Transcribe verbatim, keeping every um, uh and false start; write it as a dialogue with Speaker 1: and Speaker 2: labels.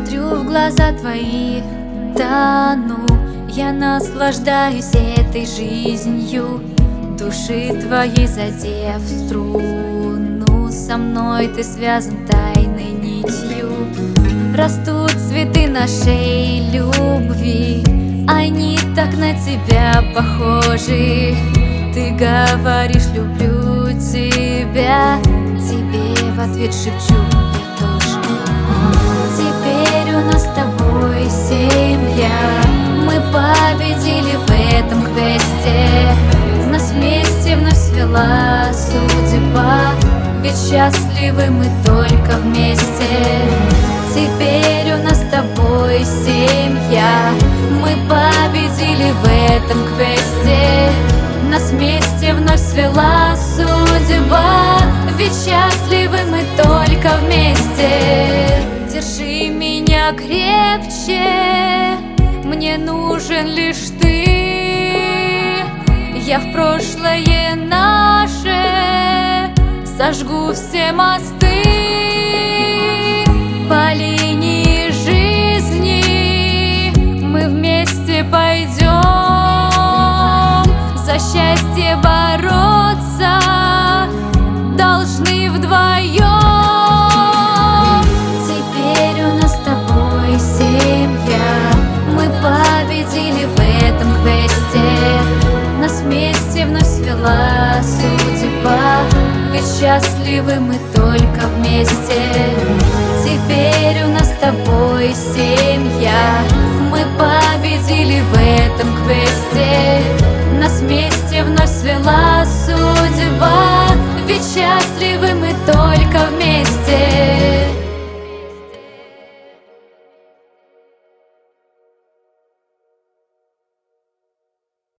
Speaker 1: смотрю в глаза твои, тону, я наслаждаюсь этой жизнью, души твоей задев струну. Со мной ты связан тайной нитью. Растут цветы нашей любви, они так на тебя похожи. Ты говоришь: люблю тебя, тебе в ответ шепчу: я тоже. Теперь у нас с тобой семья, мы победили в этом квесте. Нас вместе вновь свела судьба, ведь счастливы мы только вместе. Теперь у нас с тобой семья, мы победили в этом квесте. Нас вместе вновь свела судьба, ведь счастливы мы только вместе. Держи меня крепче, мне нужен лишь ты. Я в прошлое наше сожгу все мосты. По линии жизни мы вместе пойдем, за счастье бороться должны вдвоем. Теперь у нас с тобой семья, мы победили в этом квесте. Нас вместе вновь свела судьба, ведь счастливы мы только вместе. Теперь у нас с тобой семья, мы победили в этом квесте. Нас вместе вновь свела судьба, ведь счастливы мы только вместе.